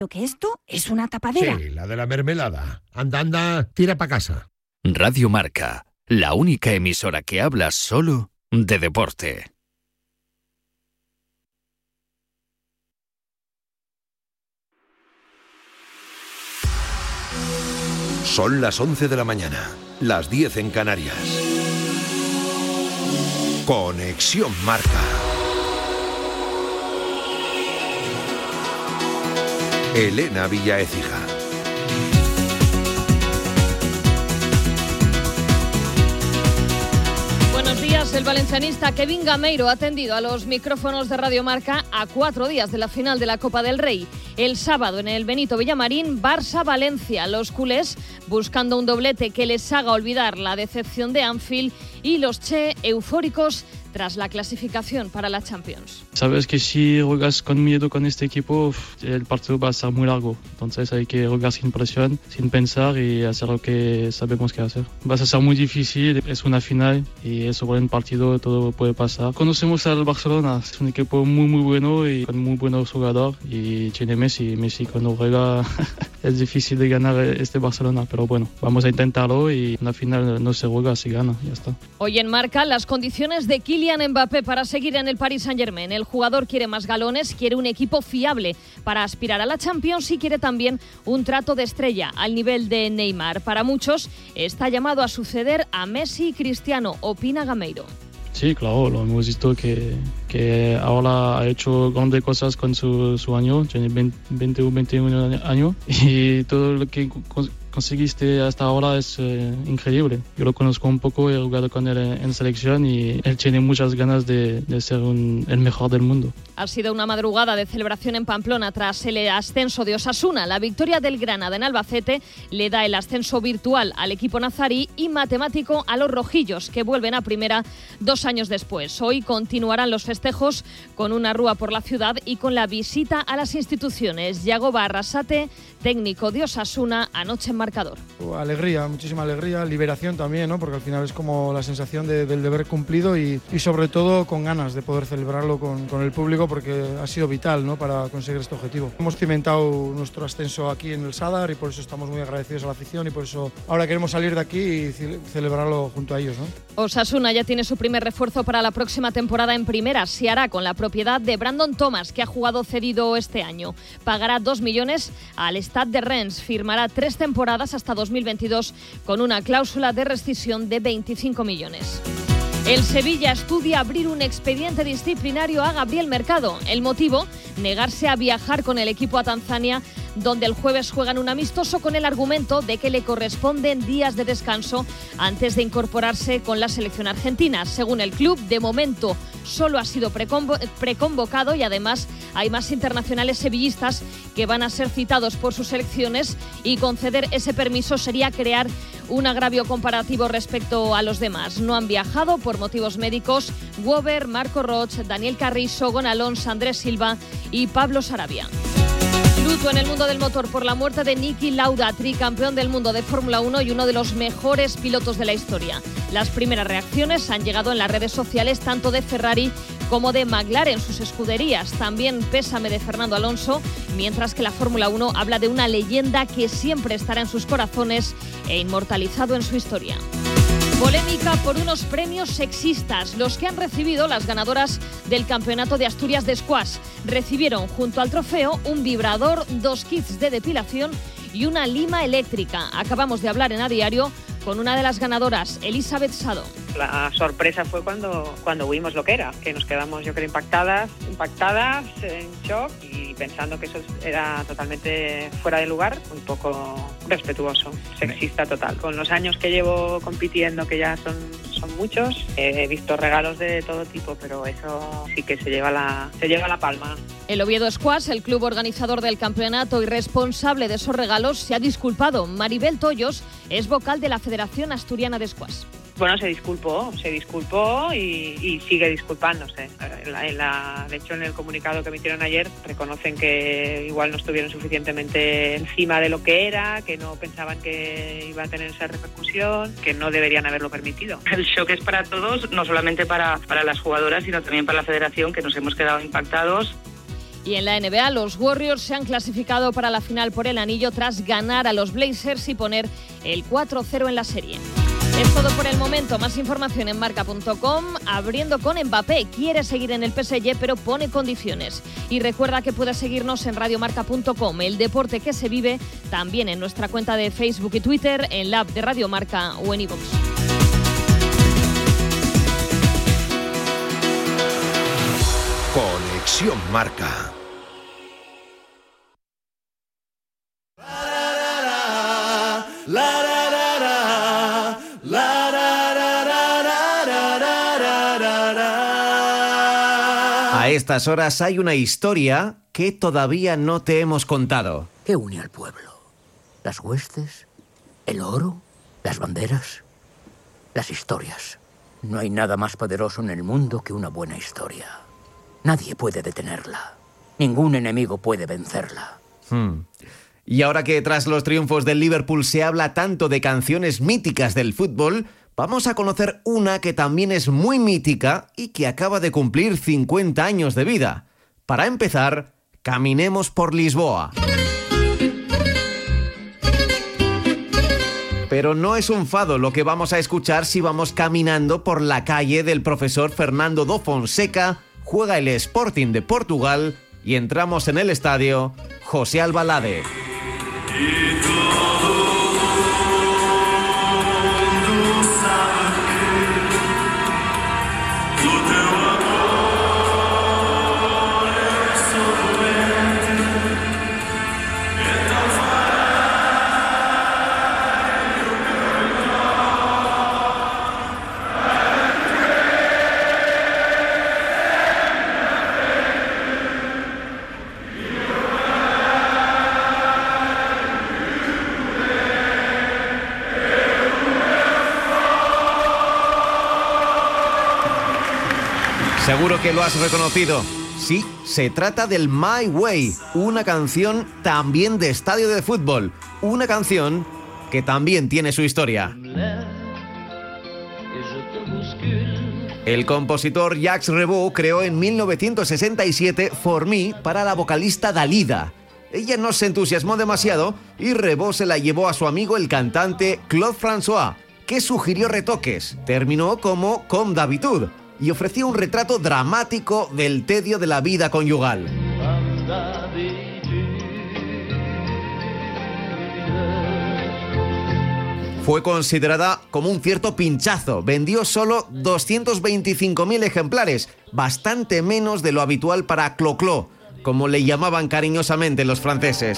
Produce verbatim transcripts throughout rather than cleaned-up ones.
que esto es una tapadera. Sí, la de la mermelada. Anda, anda, tira pa' casa. Radio Marca, la única emisora que habla solo de deporte. Son las once de la mañana, las diez en Canarias. Conexión Marca. Elena Villaécija. Buenos días. El valencianista Kevin Gameiro ha atendido a los micrófonos de Radio Marca a cuatro días de la final de la Copa del Rey. El sábado en el Benito Villamarín, Barça-Valencia. Los culés buscando un doblete que les haga olvidar la decepción de Anfield y los che eufóricos tras la clasificación para la Champions. Sabes que si juegas con miedo con este equipo, el partido va a ser muy largo. Entonces hay que jugar sin presión, sin pensar y hacer lo que sabemos que hacer. Va a ser muy difícil, es una final y es sobre un partido, todo puede pasar. Conocemos al Barcelona, es un equipo muy muy bueno y con muy buenos jugadores y tiene Messi. Messi cuando juega es difícil de ganar este Barcelona, pero bueno, vamos a intentarlo y en la final no se juega, se gana, ya está. Hoy en Marca, las condiciones de Kylian Mbappé para seguir en el Paris Saint-Germain. El jugador quiere más galones, quiere un equipo fiable para aspirar a la Champions y quiere también un trato de estrella al nivel de Neymar. Para muchos está llamado a suceder a Messi y Cristiano, opina Gameiro. Sí, claro, lo hemos visto que, que ahora ha hecho grandes cosas con su, su año, tiene veinte o veintiuno años y todo lo que conseguiste hasta ahora es eh, increíble. Yo lo conozco un poco, he jugado con él en, en selección y él tiene muchas ganas de, de ser un, el mejor del mundo. Ha sido una madrugada de celebración en Pamplona tras el ascenso de Osasuna. La victoria del Granada en Albacete le da el ascenso virtual al equipo nazarí y matemático a los rojillos, que vuelven a primera dos años después. Hoy continuarán los festejos con una rúa por la ciudad y con la visita a las instituciones. Yagoba Arrasate, técnico de Osasuna, anoche en marcador. Alegría, muchísima alegría, liberación también, ¿no? Porque al final es como la sensación de, del deber cumplido y, y sobre todo con ganas de poder celebrarlo con, con el público porque ha sido vital, ¿no? Para conseguir este objetivo. Hemos cimentado nuestro ascenso aquí en el Sadar y por eso estamos muy agradecidos a la afición y por eso ahora queremos salir de aquí y celebrarlo junto a ellos, ¿no? Osasuna ya tiene su primer refuerzo para la próxima temporada en primera. Se hará con la propiedad de Brandon Thomas, que ha jugado cedido este año. Pagará dos millones al Stade de Rennes. Firmará tres temporadas hasta dos mil veintidós con una cláusula de rescisión de veinticinco millones. El Sevilla estudia abrir un expediente disciplinario a Gabriel Mercado. El motivo, negarse a viajar con el equipo a Tanzania, donde el jueves juegan un amistoso con el argumento de que le corresponden días de descanso antes de incorporarse con la selección argentina. Según el club, de momento solo ha sido preconvo- preconvocado y además hay más internacionales sevillistas que van a ser citados por sus selecciones y conceder ese permiso sería crear un agravio comparativo respecto a los demás. No han viajado por motivos médicos Weber, Marco Roch, Daniel Carrizo, Gonalons, Andrés Silva y Pablo Sarabia. Luto en el mundo del motor por la muerte de Niki Lauda, tricampeón del mundo de Fórmula uno y uno de los mejores pilotos de la historia. Las primeras reacciones han llegado en las redes sociales tanto de Ferrari como de McLaren, sus escuderías. También pésame de Fernando Alonso, mientras que la Fórmula uno habla de una leyenda que siempre estará en sus corazones e inmortalizado en su historia. Polémica por unos premios sexistas. Los que han recibido las ganadoras del Campeonato de Asturias de Squash recibieron junto al trofeo un vibrador, dos kits de depilación y una lima eléctrica. Acabamos de hablar en A Diario con una de las ganadoras, Elizabeth Sado. La sorpresa fue cuando, cuando vimos lo que era, que nos quedamos, yo creo, impactadas, impactadas, en shock y pensando que eso era totalmente fuera de lugar, un poco respetuoso, sexista total. Con los años que llevo compitiendo, que ya son, son muchos, he visto regalos de todo tipo, pero eso sí que se lleva la, se lleva la palma. El Oviedo Squash, el club organizador del campeonato y responsable de esos regalos, se ha disculpado. Maribel Tollos es vocal de la Federación Asturiana de Squash. Bueno, se disculpó, se disculpó y, y sigue disculpándose. En la, en la, de hecho, en el comunicado que emitieron ayer reconocen que igual no estuvieron suficientemente encima de lo que era, que no pensaban que iba a tener esa repercusión, que no deberían haberlo permitido. El shock es para todos, no solamente para, para las jugadoras, sino también para la federación, que nos hemos quedado impactados. Y en la N B A, los Warriors se han clasificado para la final por el anillo tras ganar a los Blazers y poner el cuatro cero en la serie. Es todo por el momento. Más información en marca punto com. Abriendo con Mbappé. Quiere seguir en el P S G, pero pone condiciones. Y recuerda que puedes seguirnos en radio marca punto com. El deporte que se vive también en nuestra cuenta de Facebook y Twitter, en la app de Radio Marca o en iVoox. Conexión Marca. A estas horas hay una historia que todavía no te hemos contado. ¿Qué une al pueblo? ¿Las huestes? ¿El oro? ¿Las banderas? Las historias. No hay nada más poderoso en el mundo que una buena historia. Nadie puede detenerla. Ningún enemigo puede vencerla. Hmm. Y ahora que tras los triunfos del Liverpool se habla tanto de canciones míticas del fútbol, vamos a conocer una que también es muy mítica y que acaba de cumplir cincuenta años de vida. Para empezar, caminemos por Lisboa. Pero no es un fado lo que vamos a escuchar si vamos caminando por la calle del profesor Fernando do Fonseca, juega el Sporting de Portugal y entramos en el estadio José Albalade. Seguro que lo has reconocido. Sí, se trata del My Way, una canción también de estadio de fútbol, una canción que también tiene su historia. El compositor Jacques Revaux creó en mil novecientos sesenta y siete For Me para la vocalista Dalida. Ella no se entusiasmó demasiado y Revaux se la llevó a su amigo el cantante Claude François, que sugirió retoques. Terminó como Comme d'habitude y ofreció un retrato dramático del tedio de la vida conyugal. Fue considerada como un cierto pinchazo. Vendió solo doscientos veinticinco mil ejemplares, bastante menos de lo habitual para Clo-Clo, como le llamaban cariñosamente los franceses.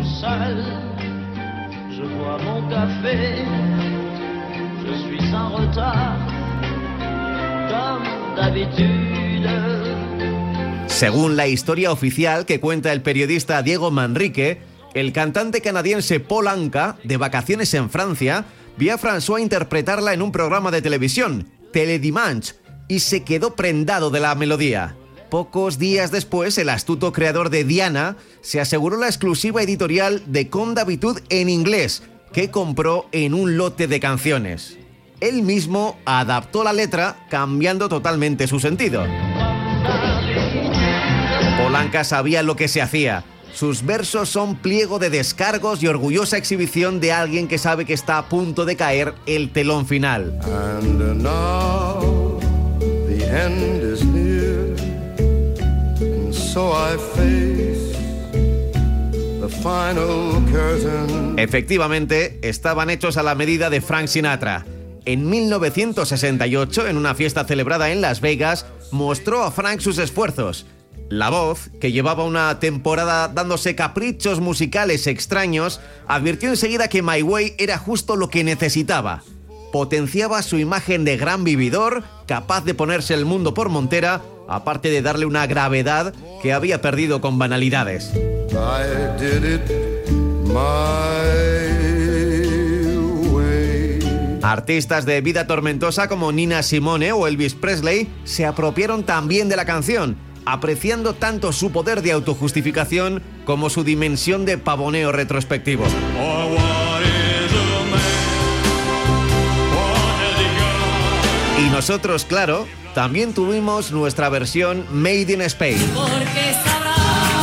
Según la historia oficial que cuenta el periodista Diego Manrique, el cantante canadiense Paul Anka, de vacaciones en Francia, vio a François interpretarla en un programa de televisión, Télédimanche, y se quedó prendado de la melodía. Pocos días después, el astuto creador de Diana se aseguró la exclusiva editorial de Comme d'habitude en inglés, que compró en un lote de canciones. Él mismo adaptó la letra, cambiando totalmente su sentido. Paul Anka sabía lo que se hacía. Sus versos son pliego de descargos y orgullosa exhibición de alguien que sabe que está a punto de caer el telón final. And now the end is near, and so I face the final curtain. Efectivamente, estaban hechos a la medida de Frank Sinatra. En mil novecientos sesenta y ocho, en una fiesta celebrada en Las Vegas, mostró a Frank sus esfuerzos. La voz, que llevaba una temporada dándose caprichos musicales extraños, advirtió enseguida que My Way era justo lo que necesitaba. Potenciaba su imagen de gran vividor, capaz de ponerse el mundo por montera, aparte de darle una gravedad que había perdido con banalidades. I did it my way. Artistas de vida tormentosa como Nina Simone o Elvis Presley se apropiaron también de la canción, apreciando tanto su poder de autojustificación como su dimensión de pavoneo retrospectivo. Y nosotros, claro, también tuvimos nuestra versión Made in Spain. Porque sabrá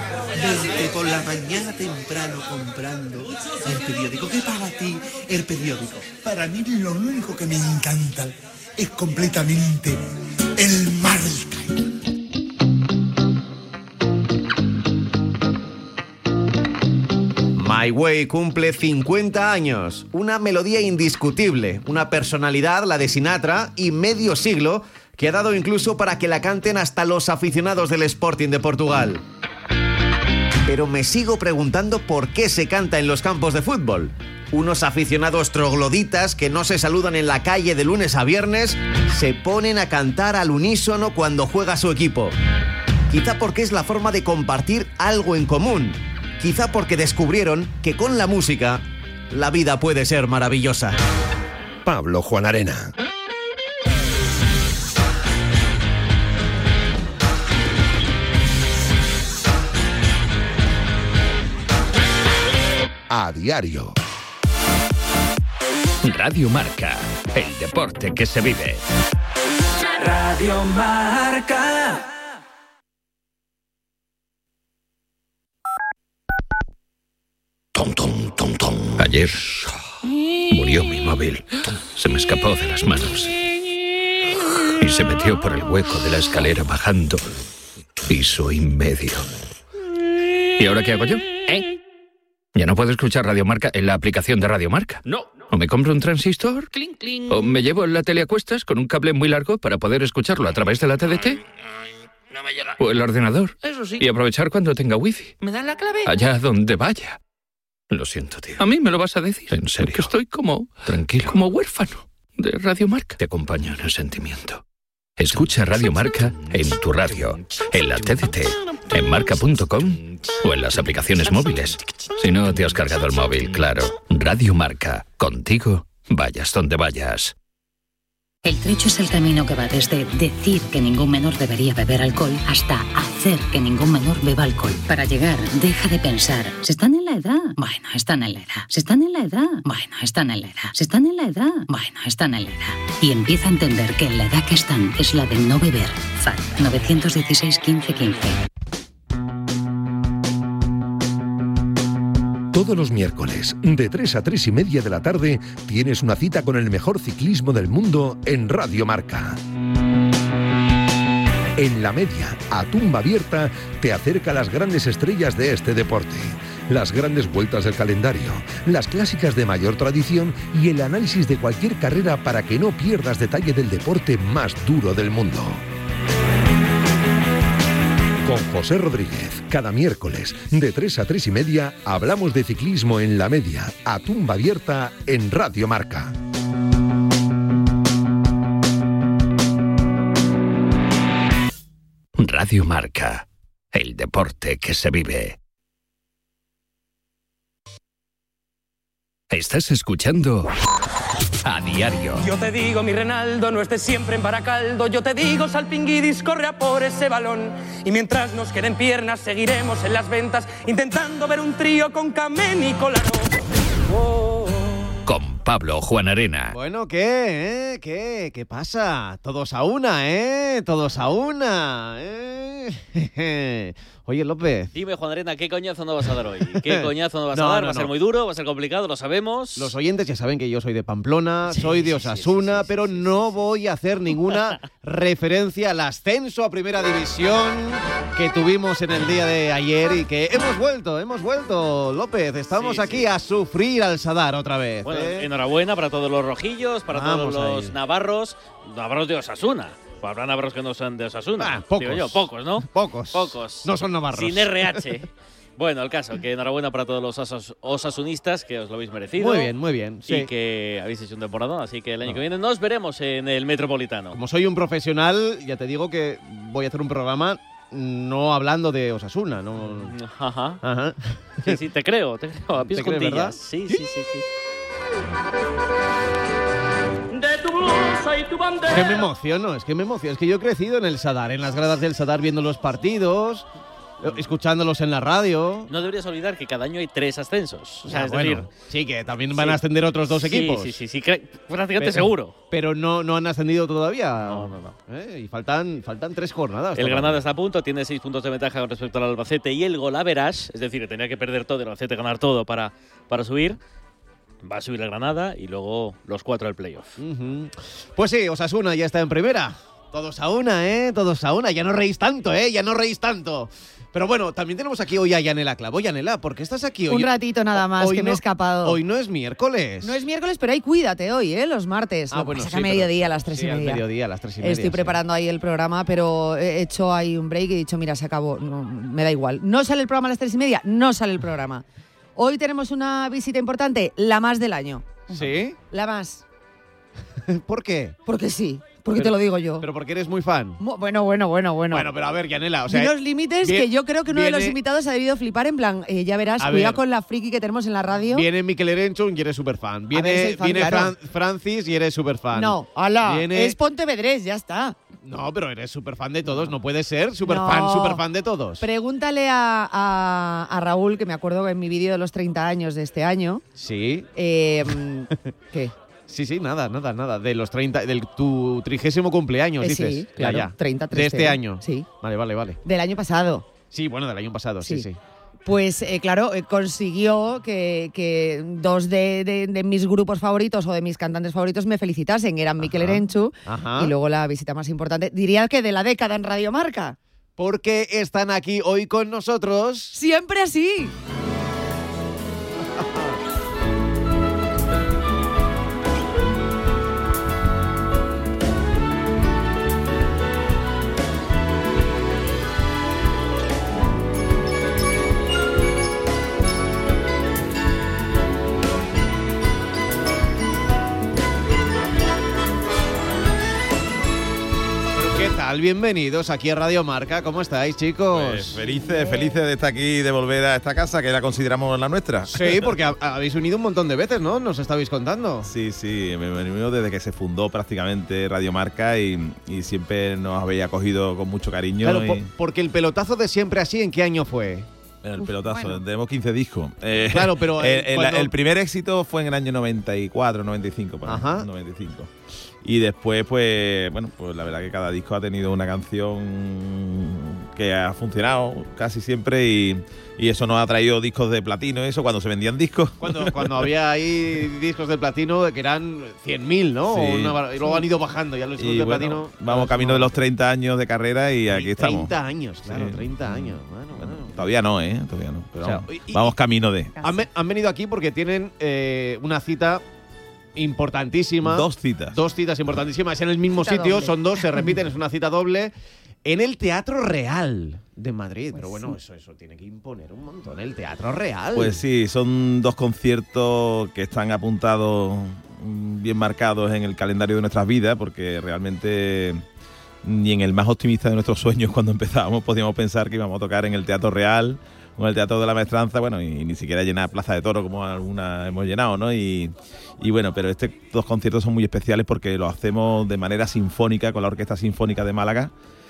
Verte por la mañana temprano comprando el periódico. ¿Qué para ti el periódico? Para mí lo único que me encanta es completamente el Marca. My Way cumple cincuenta años, una melodía indiscutible, una personalidad, la de Sinatra, y medio siglo que ha dado incluso para que la canten hasta los aficionados del Sporting de Portugal. Pero me sigo preguntando por qué se canta en los campos de fútbol. Unos aficionados trogloditas que no se saludan en la calle de lunes a viernes se ponen a cantar al unísono cuando juega su equipo. Quizá porque es la forma de compartir algo en común. Quizá porque descubrieron que con la música la vida puede ser maravillosa. Pablo Juanarena. A diario. Radio Marca, el deporte que se vive. Radio Marca. Tom, tom, tom, tom. Ayer murió mi móvil. Se me escapó de las manos y se metió por el hueco de la escalera bajando piso y medio. ¿Y ahora qué hago yo? ¿Eh? Ya no puedo escuchar Radio Marca en la aplicación de Radio Marca. No. O me compro un transistor, clink, clink. O me llevo la tele a cuestas con un cable muy largo para poder escucharlo a través de la T D T. No me llega. O el ordenador. Eso sí. Y aprovechar cuando tenga wifi. ¿Me das la clave? Allá donde vaya. Lo siento, tío. A mí me lo vas a decir. En serio. Que estoy como... Tranquilo. Como huérfano de Radio Marca. Te acompaño en el sentimiento. Escucha Radio Marca en tu radio, en la T D T, en marca punto com o en las aplicaciones móviles. Si no te has cargado el móvil, claro. Radio Marca. Contigo, vayas donde vayas. El trecho es el camino que va desde decir que ningún menor debería beber alcohol hasta hacer que ningún menor beba alcohol. Para llegar, deja de pensar, ¿se están en la edad? Bueno, están en la edad. ¿Se están en la edad? Bueno, están en la edad. ¿Se están en la edad? Bueno, están en la edad. Y empieza a entender que la edad que están es la de no beber. F A D nueve uno seis, quince, quince. Todos los miércoles, de tres a tres y media de la tarde, tienes una cita con el mejor ciclismo del mundo en Radio Marca. En la media, a tumba abierta, te acerca a las grandes estrellas de este deporte. Las grandes vueltas del calendario, las clásicas de mayor tradición y el análisis de cualquier carrera para que no pierdas detalle del deporte más duro del mundo. Con José Rodríguez, cada miércoles, de tres a tres y media, hablamos de ciclismo en la media, a tumba abierta, en Radio Marca. Radio Marca, el deporte que se vive. Estás escuchando A Diario. Yo te digo, mi Renaldo, no estés siempre en Baracaldo. Yo te digo, Salpinguidis, corre a por ese balón. Y mientras nos queden piernas, seguiremos en las ventas, intentando ver un trío con Camén y Colano. Oh. Con Pablo Juanarena. Bueno, ¿qué? ¿Eh? ¿Qué? ¿Qué pasa? Todos a una, ¿eh? Todos a una, ¿eh? Oye, López. Dime, Juan Arena, ¿qué coñazo no vas a dar hoy? ¿Qué coñazo no vas no, a dar? no, va a ser no. muy duro, va a ser complicado, lo sabemos. Los oyentes ya saben que yo soy de Pamplona, sí, soy de sí, Osasuna, sí, sí, sí, pero sí, no voy a hacer ninguna referencia al ascenso a Primera División que tuvimos en el día de ayer y que hemos vuelto, hemos vuelto, López. Estamos sí, aquí sí. a sufrir al Sadar otra vez. Bueno, ¿eh? enhorabuena para todos los rojillos, para Vamos todos los ahí. navarros, navarros de Osasuna. Pues habrá navarros que no son de Osasuna. Ah, pocos. Digo yo, pocos, ¿no? Pocos. Pocos. No son navarros. Sin R H. Bueno, el caso, que enhorabuena para todos los osas, osasunistas, que os lo habéis merecido. Muy bien, muy bien. Sí. Y que habéis hecho un temporadón, así que el año no. que viene nos veremos en el Metropolitano. Como soy un profesional, ya te digo que voy a hacer un programa no hablando de Osasuna, no. Ajá. Ajá. Sí, sí, te creo, te creo. A pies ¿Te crees, juntillas. verdad? Sí, sí, sí, sí. Es que me emociono, es que me emociono. Es que yo he crecido en el Sadar, en las gradas del Sadar viendo los partidos. escuchándolos en la radio. No deberías olvidar que cada año hay tres ascensos. O sea, Ah, es bueno, decir, sí, que también van sí. a ascender otros dos Sí, equipos. Sí, sí, sí, cre- prácticamente Pero- seguro. Pero no, no han ascendido todavía. No, no, no. ¿Eh? Y faltan, faltan tres jornadas. El todavía. Granada está a punto, tiene seis puntos de ventaja con respecto al Albacete y el Golaveras, es decir, que tenía que perder todo, el Albacete ganar todo para, para subir. Va a subir el Granada y luego los cuatro del playoff. Uh-huh. Pues sí, Osasuna ya está en primera. Todos a una, ¿eh? Todos a una. Ya no reís tanto, ¿eh? Ya no reís tanto. Pero bueno, también tenemos aquí hoy a Yanela Clavo. Yanela, ¿por qué estás aquí hoy? Un ratito nada más, Hoy que me no- he escapado. Hoy no es miércoles. No es miércoles, pero ahí cuídate hoy, ¿eh? Los martes. Ah, Lo que bueno, pasa sí, que a pero- mediodía, a las tres sí, y al media. mediodía, a las tres y media. Estoy sí. preparando ahí el programa, pero he hecho ahí un break y he dicho, mira, se acabó. No, me da igual. ¿No sale el programa a las tres y media? No sale el programa. Hoy tenemos una visita importante, la más del año. ¿Sí? La más. ¿Por qué? Porque sí, porque Pero- te lo digo yo. Pero porque eres muy fan. Mu- Bueno, bueno, bueno, bueno. Bueno, pero a ver, Yanela, o sea... Di los límites vie- que yo creo que uno de los viene- invitados ha debido flipar en plan, eh, ya verás, A cuidado ver. con la friki que tenemos en la radio. Viene Mikel Erenchun y eres súper fan. Viene, ver, soy fan, viene claro. Fran- Francis y eres súper fan. No, ala, Viene- es Pontevedrés, ya está. No, pero eres súper fan de todos. No puede ser súper No. fan, súper fan de todos. Pregúntale a, a- a Raúl, que me acuerdo en mi vídeo de los treinta años de este año. Sí. Eh, ¿Qué? Sí, sí, nada, nada, nada. De los treinta, del tu trigésimo cumpleaños, Eh, dices. sí, Ya, claro, ya. treinta, De trece, este ¿eh? año. Sí. Vale, vale, vale. Del año pasado. Sí, bueno, del año pasado, sí, sí. Sí. Pues eh, claro, eh, consiguió que, que dos de, de- de mis grupos favoritos o de mis cantantes favoritos me felicitasen. Eran Mikel Erenchu Ajá. y luego la visita más importante, diría que de la década en Radio Marca. Porque están aquí hoy con nosotros. Siempre así. ¿Qué tal? Bienvenidos aquí a Radio Marca. ¿Cómo estáis, chicos? Pues felices, felices de estar aquí, de volver a esta casa que la consideramos la nuestra. Sí, porque ha- habéis unido un montón de veces, ¿no? Nos estabais contando. Sí, sí, me me unió desde que se fundó prácticamente Radio Marca y, y siempre nos habéis acogido con mucho cariño. Claro, y- po- porque el pelotazo de siempre así, ¿en qué año fue? el pelotazo, tenemos quince discos. Eh, Claro, pero, el, eh, el- cuando- el primer éxito fue en el año noventa y cuatro, noventa y cinco. por ahí, Ajá. noventa y cinco. Y después, pues, bueno, pues la verdad que cada disco ha tenido una canción que ha funcionado casi siempre y, y eso nos ha traído discos de platino, eso, cuando se vendían discos. Cuando, cuando había ahí discos de platino que eran cien mil, ¿no? Sí. O una bar- y luego han ido bajando ya los discos Y de bueno, platino. vamos camino de los treinta años de carrera y aquí estamos. treinta años, claro, Sí. treinta años. Bueno, bueno. Todavía no, ¿eh? Todavía no. Pero O sea, vamos, y- vamos camino de... Han, ve- han venido aquí porque tienen eh, una cita importantísima. Dos citas. Dos citas importantísimas en el mismo Cita sitio, doble. son dos, se repiten, es una cita doble. En el Teatro Real de Madrid. Pero bueno, eso, eso tiene que imponer un montón. El Teatro Real. Pues sí, son dos conciertos que están apuntados, mm, bien marcados en el calendario de nuestras vidas, porque realmente ni en el más optimista de nuestros sueños cuando empezábamos podíamos pensar que íbamos a tocar en el Teatro Real o en el Teatro de la Maestranza, bueno, y ni siquiera llenar Plaza de Toro como alguna hemos llenado, ¿no? Y, y bueno, pero estos dos conciertos son muy especiales porque lo hacemos de manera sinfónica con la Orquesta Sinfónica de Málaga.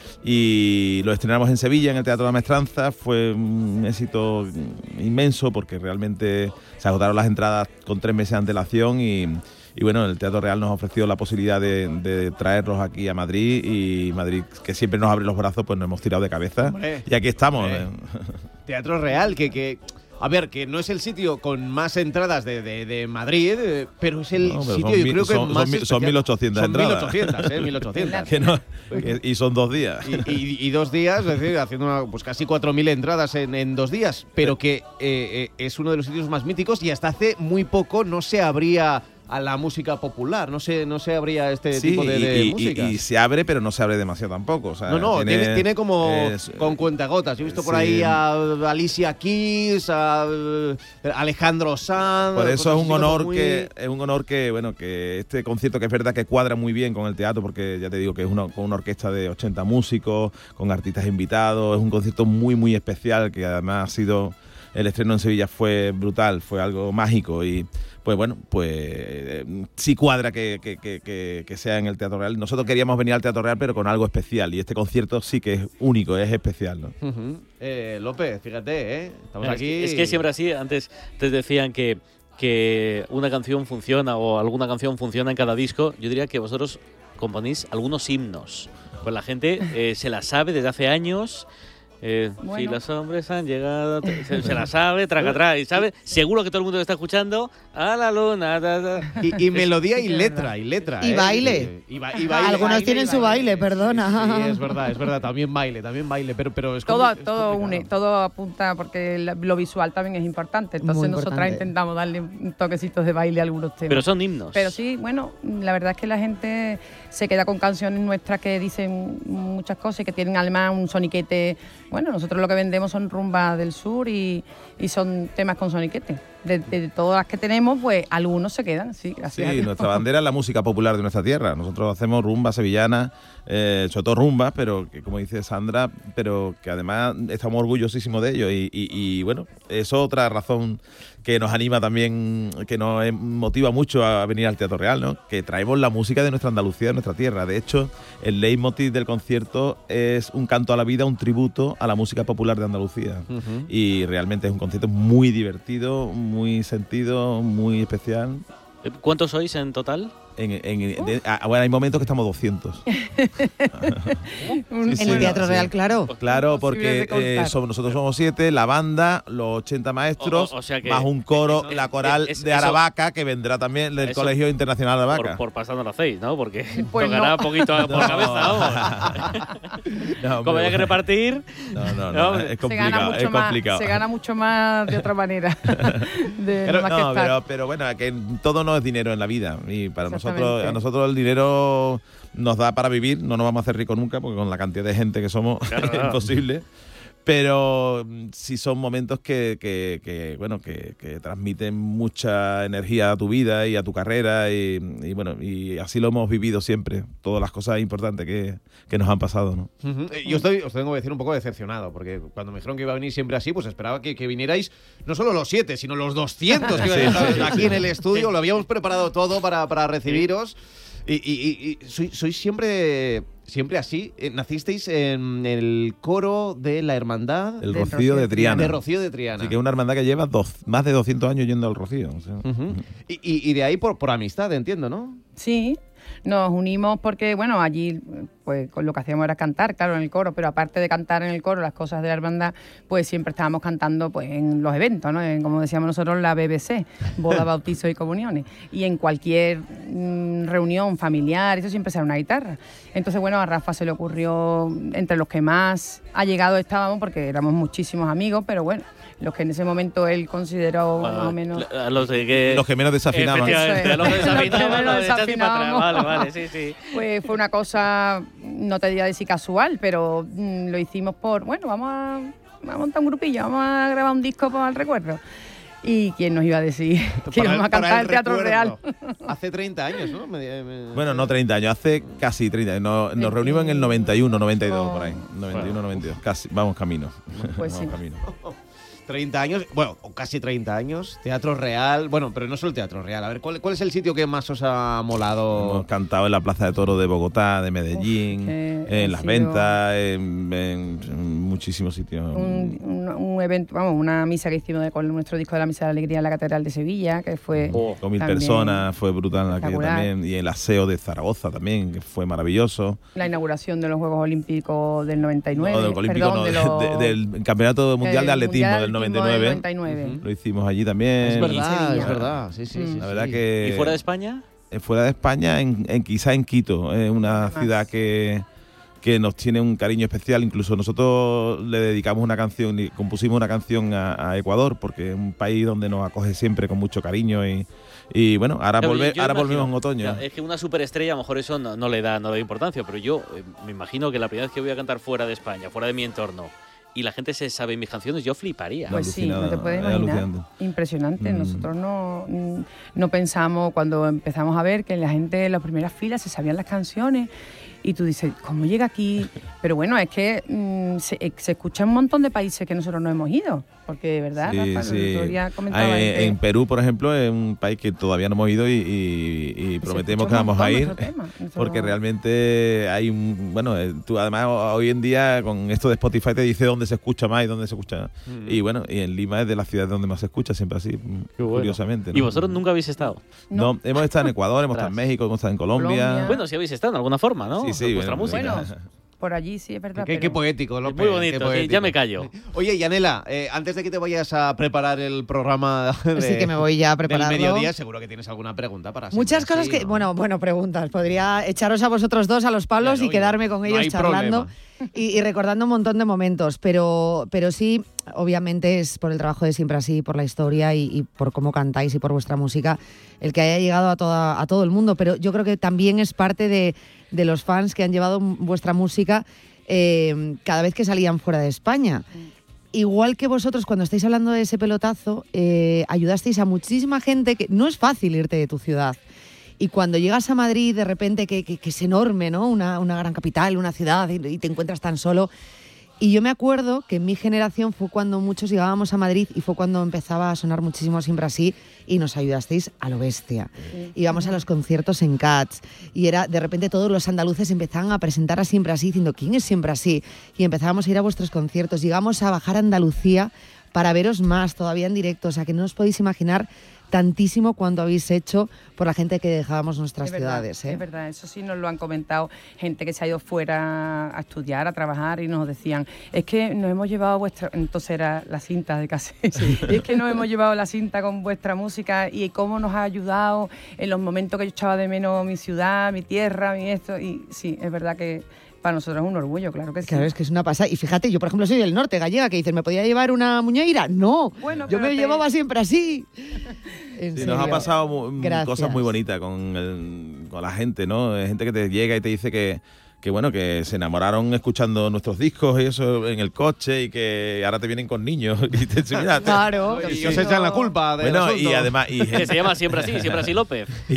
Y lo estrenamos en Sevilla, en el Teatro de la Maestranza. Fue un éxito inmenso porque realmente se agotaron las entradas con tres meses de antelación y, y bueno, el Teatro Real nos ha ofrecido la posibilidad de, de traerlos aquí a Madrid y Madrid, que siempre nos abre los brazos, pues nos hemos tirado de cabeza. Hombre. Y aquí estamos. Hombre. Teatro Real, que, que... A ver, que no es el sitio con más entradas de, de, de Madrid, eh, pero es el No, pero sitio, son yo mil- creo que son- más son mil- son especial. mil ochocientas Son entradas. mil ochocientas, ¿eh? mil ochocientas. Que no- que- y son dos días. Y, y- y dos días, es decir, haciendo una- pues casi cuatro mil entradas en, en dos días, pero que eh, eh, es uno de los sitios más míticos y hasta hace muy poco no se abría a la música popular, no se, no se abría este Sí, tipo de, de y, y- música. y se abre, pero no se abre demasiado tampoco. O sea, No, no, tiene, tiene como es- con cuentagotas. Yo he visto por sí. ahí a Alicia Keys, a eh, Alejandro Sanz. Por eso cosas es un así como honor muy- que es un honor que bueno que este concierto, que es verdad que cuadra muy bien con el teatro, porque ya te digo que es una, con una orquesta de ochenta músicos, con artistas invitados, es un concierto muy muy especial que además ha sido el estreno en Sevilla fue brutal, fue algo mágico y pues bueno, pues eh, sí cuadra que, que, que, que, que sea en el Teatro Real. Nosotros queríamos venir al Teatro Real pero con algo especial y este concierto sí que es único, es especial, ¿no? Uh-huh. eh, López, fíjate, ¿eh? Estamos es aquí... Que, es que siempre así, antes te decían que, que una canción funciona o alguna canción funciona en cada disco. Yo diría que vosotros componéis algunos himnos, pues la gente eh, se la sabe desde hace años. Eh, bueno. Si los hombres han llegado, se, se la sabe, traca atrás, y sabe, seguro que todo el mundo que está escuchando, a la luna. Da, da. Y, y melodía y letra, y letra. Y ¿eh? baile. Y, y, y baile. Algunos baile, tienen y su baile, perdona. Sí, sí, es verdad, es verdad, también baile, también baile, pero, pero es todo, como, es todo une, todo apunta, porque lo visual también es importante, entonces nosotras intentamos darle un toquecito de baile a algunos temas. Pero son himnos. Pero sí, bueno, la verdad es que la gente se queda con canciones nuestras que dicen muchas cosas y que tienen además un soniquete. Bueno, nosotros lo que vendemos son rumbas del sur y, y son temas con soniquete. De, de todas las que tenemos, pues algunos se quedan, sí, gracias Sí, a Dios. Nuestra bandera es la música popular de nuestra tierra. Nosotros hacemos rumbas sevillanas, eh, sobre todo rumbas, pero que, como dice Sandra, pero que además estamos orgullosísimos de ello. Y, y, y bueno, es otra razón que nos anima también, que nos motiva mucho a venir al Teatro Real, ¿no? Que traemos la música de nuestra Andalucía, de nuestra tierra. De hecho, el leitmotiv del concierto es un canto a la vida, un tributo a la música popular de Andalucía. Uh-huh. Y realmente es un concierto muy divertido, muy sentido, muy especial. ¿Cuántos sois en total? En, en, de, ah, bueno, hay momentos que estamos doscientos. Sí, en sí, el Teatro sí. Real, claro. Claro, porque eh, somos, nosotros somos siete, la banda, los ochenta maestros, o, o, o sea que, más un coro, es, la coral es, es, de Aravaca, eso, que vendrá también del Colegio Internacional de Aravaca. Por, por pasando lo hacéis, ¿no? Porque pues tocará no. un poquito por no. cabeza. No, como haya que repartir... No, no, no, no es complicado. Se gana, es complicado. Más, se gana mucho más de otra manera. de pero, más no, que pero, pero bueno, que todo no es dinero en la vida. Y para nosotros, a nosotros el dinero nos da para vivir, no nos vamos a hacer ricos nunca, porque con la cantidad de gente que somos claro, es imposible. Pero sí son momentos que, que, que bueno, que, que transmiten mucha energía a tu vida y a tu carrera y, y bueno, y así lo hemos vivido siempre, todas las cosas importantes que, que nos han pasado, ¿no? Uh-huh. Yo estoy, os tengo que decir un poco decepcionado, porque cuando me dijeron que iba a venir siempre así, pues esperaba que, que vinierais no solo los siete, sino los doscientos que iban a estar sí, aquí sí. en el estudio, lo habíamos preparado todo para, para recibiros. Y, y, y, y sois, sois siempre siempre así. Eh, nacisteis en el coro de la hermandad el Rocío de Triana. De Rocío de Triana. Sí, que es una hermandad que lleva dos, más de doscientos años yendo al Rocío. O sea. uh-huh. y, y, y de ahí por, por amistad, entiendo, ¿no? Sí. Nos unimos porque, bueno, allí pues con lo que hacíamos era cantar, claro, en el coro, pero aparte de cantar en el coro las cosas de la hermandad, pues siempre estábamos cantando pues en los eventos, ¿no? En, como decíamos nosotros, la B B C, boda, bautizos y comuniones. Y en cualquier mmm, reunión familiar, eso siempre sale una guitarra. Entonces, bueno, a Rafa se le ocurrió, entre los que más allegados estábamos, porque éramos muchísimos amigos, pero bueno, los que en ese momento él consideró bueno, más o menos... Los, de que, los que menos desafinaban. Efectivamente, los que desafinaban, los desafinaban. Vale, vale, sí, sí. Pues fue una cosa, no te diría decir casual, pero mmm, lo hicimos por, bueno, vamos a, vamos a montar un grupillo, vamos a grabar un disco para el recuerdo. ¿Y quién nos iba a decir que para íbamos a cantar el Teatro Real? Hace treinta años, ¿no? Me, me... Bueno, no treinta años, hace casi treinta años. Nos, nos reunimos en el noventa y uno, noventa y dos, oh. por ahí. noventa y uno, noventa y dos. Casi, vamos camino. Pues vamos sí. camino. treinta años, bueno, casi treinta años, Teatro Real, bueno, pero no solo el Teatro Real. A ver, ¿cuál, cuál es el sitio que más os ha molado? Hemos cantado en la Plaza de Toros de Bogotá, de Medellín, Uf, en Las Ventas, en, en, en muchísimos sitios. Un, un, un evento, vamos, una misa que hicimos de, con nuestro disco de la Misa de la Alegría en la Catedral de Sevilla, que fue oh, con mil personas, fue brutal aquello también, y el aseo de Zaragoza también, que fue maravilloso. La inauguración de los Juegos Olímpicos del noventa y nueve, no, del Olímpico, perdón, no, de los, de, del Campeonato Mundial de Atletismo mundial, del noventa y nueve. noventa y nueve. Uh-huh. Lo hicimos allí también. Es verdad, es verdad. Sí, sí, sí. La verdad que... ¿Y fuera de España? Fuera de España, en, en quizá en Quito, es una Además. ciudad que, que nos tiene un cariño especial. Incluso nosotros le dedicamos una canción y compusimos una canción a, a Ecuador, porque es un país donde nos acoge siempre con mucho cariño y, y bueno, ahora, pero volve, ahora imagino, volvemos en otoño. O sea, es que una superestrella a lo mejor eso no, no le da no le da importancia, pero yo eh, me imagino que la primera vez que voy a cantar fuera de España, fuera de mi entorno, y la gente se sabe mis canciones, yo fliparía. Pues sí, no te puedes imaginar. Impresionante. Mm. Nosotros no, no pensamos, cuando empezamos a ver que la gente en las primeras filas se sabían las canciones, y tú dices, ¿cómo llega aquí? Pero bueno, es que mmm, se, se escucha en un montón de países que nosotros no hemos ido, porque de verdad, Sí, Rafa, sí. el otro día comentaba Ah, en, que- en Perú, por ejemplo, es un país que todavía no hemos ido y, y- y prometemos que escucha un vamos a montón ir, nuestro tema, nuestro- porque realmente hay un... Bueno, eh, tú además hoy en día con esto de Spotify te dice dónde se escucha más y dónde se escucha. Mm. Y bueno, y en Lima es de las ciudades donde más se escucha, siempre así, Qué bueno. curiosamente. ¿no? ¿Y vosotros nunca habéis estado? No, hemos estado en Ecuador, hemos estado en México, hemos estado en Colombia. Bueno, si habéis estado en alguna forma, ¿no? Sí, sí, Vuestra bueno, música. Bueno, por allí sí es verdad. Qué, pero- qué poético, López. muy bonito, qué sí, poético. ya me callo. Oye, Yanela, eh, antes de que te vayas a preparar el programa de, Sí, que me voy ya a del prepararlo. mediodía, seguro que tienes alguna pregunta para Muchas Siempre cosas Así, que, ¿no? bueno, bueno, preguntas. Podría echaros a vosotros dos a los palos Claro, y quedarme con no ellos hay charlando y, y recordando un montón de momentos, pero, pero sí, obviamente es por el trabajo de Siempre Así, por la historia y, y por cómo cantáis y por vuestra música, el que haya llegado a, toda, a todo el mundo, pero yo creo que también es parte de, de los fans que han llevado vuestra música eh, cada vez que salían fuera de España. Igual que vosotros, cuando estáis hablando de ese pelotazo, eh, ayudasteis a muchísima gente que no es fácil irte de tu ciudad. Y cuando llegas a Madrid, de repente, que, que, que es enorme, ¿no? Una, una gran capital, una ciudad, y, y te encuentras tan solo. Y yo me acuerdo que en mi generación fue cuando muchos llegábamos a Madrid y fue cuando empezaba a sonar muchísimo Siempre Así y nos ayudasteis a lo bestia. Íbamos a los conciertos en Cats y era de repente todos los andaluces empezaban a presentar a Siempre Así diciendo ¿quién es Siempre Así? Y empezábamos a ir a vuestros conciertos. Llegamos a bajar a Andalucía para veros más todavía en directo. O sea que no os podéis imaginar tantísimo cuanto habéis hecho por la gente que dejábamos nuestras Es verdad, ciudades. ¿eh? Es verdad, eso sí nos lo han comentado gente que se ha ido fuera a estudiar, a trabajar y nos decían, es que nos hemos llevado vuestra, entonces era la cinta de cassette, es que nos hemos llevado la cinta con vuestra música y cómo nos ha ayudado en los momentos que yo echaba de menos mi ciudad, mi tierra, mi esto, y sí, es verdad que para nosotros es un orgullo, claro que sí. Claro, es que es una pasada. Y fíjate, yo por ejemplo soy del norte, gallega, que dicen, ¿me podía llevar una muñeira? No, Bueno, yo pero me te- llevaba siempre así. En Sí, nos ha serio. pasado mu- Gracias. cosas muy bonitas con, el- con la gente, ¿no? Hay gente que te llega y te dice que, que, bueno, que se enamoraron escuchando nuestros discos y eso en el coche y que ahora te vienen con niños. Y te dicen, mira, te- Claro. Y Sí. os echan la culpa del Bueno, asunto. y además... Y Que gente, se llama Siempre Así, Siempre Así López. y,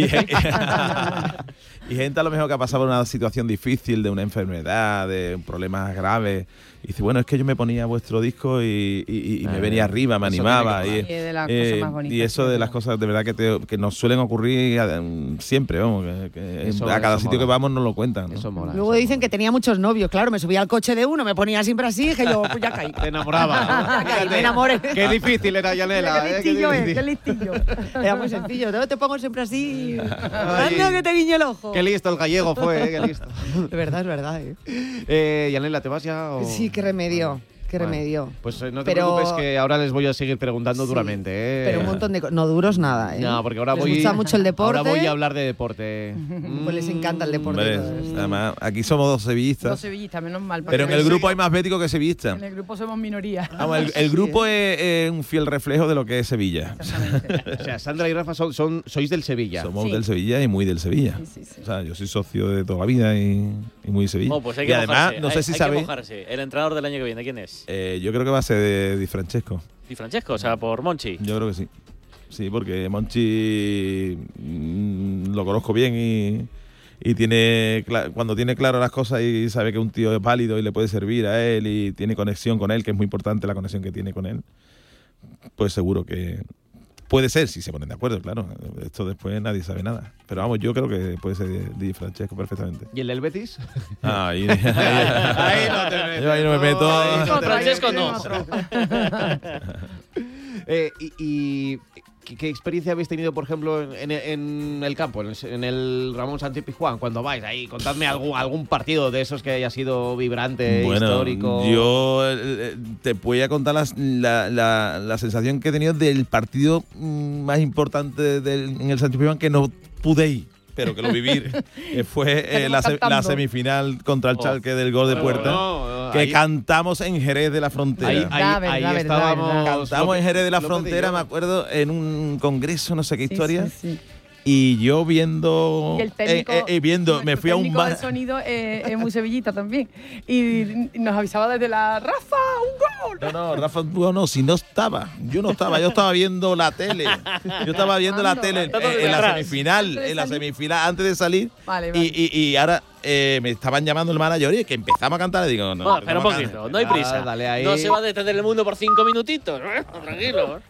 y gente a lo mejor que ha pasado por una situación difícil, de una enfermedad, de problemas graves. Y dice, bueno, es que yo me ponía vuestro disco y, y- y me Eh, venía arriba, me eso animaba. tiene Y, que molar. Y de las eh, cosas más bonitas, y eso sí, de las cosas de verdad que, te- que nos suelen ocurrir eh, siempre, vamos, que, que Eso- a cada eso sitio mola. que vamos nos lo cuentan. ¿no? Eso mola. Luego dicen que tenía muchos novios. Claro, me subía al coche de uno, me ponía siempre así, que yo pues ya caí. Te enamoraba. Ya caí, me enamoré. Qué difícil era, Yanela. Qué ¿eh? Qué listillo es, difícil. qué listillo. Era muy sencillo, ¿no? Te pongo siempre así. Anda que te guiño el ojo. Qué listo el gallego fue, ¿eh? Qué listo. Es verdad, es verdad. ¿eh? Eh, Yanela, ¿te vas ya? O... Sí, qué remedio. Qué Bueno, remedio. Pues eh, no te Pero- preocupes que ahora les voy a seguir preguntando Sí, duramente. ¿eh? Pero un montón de cosas. No duros nada, ¿eh? No, porque ahora Les voy. gusta mucho el deporte. Ahora voy a hablar de deporte. Pues les encanta el deporte. Hombre, y todo eso. además, aquí somos dos sevillistas. Dos sevillistas, menos mal. porque Pero en el en grupo hay más béticos que sevillistas. En el grupo somos minoría. Vamos, el, el grupo es, es un fiel reflejo de lo que es Sevilla. O sea, Sandra y Rafa son, son- sois del Sevilla. Somos Sí. del Sevilla y muy del Sevilla. Sí, sí, sí. O sea, yo soy socio de toda la vida y, y muy Sevilla. Bueno, pues hay y que además, mojarse, no sé hay- si hay que sabéis, mojarse. El entrenador del año que viene, ¿quién es? eh, yo creo que va a ser de Di Francesco. Di Francesco, o sea, por Monchi. Yo creo que sí. Sí, porque Monchi mm, lo conozco bien y, y tiene cla- cuando tiene claro las cosas y sabe que un tío es válido y le puede servir a él y tiene conexión con él, que es muy importante la conexión que tiene con él, pues seguro que puede ser, si se ponen de acuerdo, claro. Esto después nadie sabe nada. Pero vamos, yo creo que puede ser Di Francesco perfectamente. ¿Y el del Betis? Ah, ahí, Ahí no te metes. Yo ahí no me meto. ahí no te Francesco metes. no. Eh, y, y ¿qué, qué experiencia habéis tenido, por ejemplo, en, en el campo, en el, en el Ramón Sánchez Pizjuán, cuando vais ahí? Contadme algún, algún partido de esos que haya sido vibrante, Bueno, histórico. yo eh, te voy a contar las- la, la- la sensación que he tenido del partido mm, más importante del, en el Sánchez Pizjuán que no pude ir, pero que lo viví. que fue eh, la, se- la semifinal contra el Oh. Chalque del gol de No, puerta. no, que ahí- cantamos en Jerez de la Frontera. Ahí, ahí, Verdad, ahí verdad, estábamos. verdad, Cantamos en Jerez de la López y Frontera, yo. me acuerdo, en un congreso, no sé qué Sí, historia. sí, sí. Y yo viendo, Y el técnico, eh, eh, viendo, me fui a un técnico de bar. sonido eh, es muy sevillita también. Y nos avisaba desde la Rafa, un gol. No, no, Rafa, no, si no estaba, yo no estaba, yo estaba viendo la tele, yo estaba viendo la tele en, en la semifinal, en la semifinal antes de salir. Vale, vale. Y, y, y ahora eh, me estaban llamando el manager y que empezamos a cantar y digo, no, Bueno, espera un poquito, no hay prisa. Ah, dale ahí. No se va a detener el mundo por cinco minutitos. Tranquilo.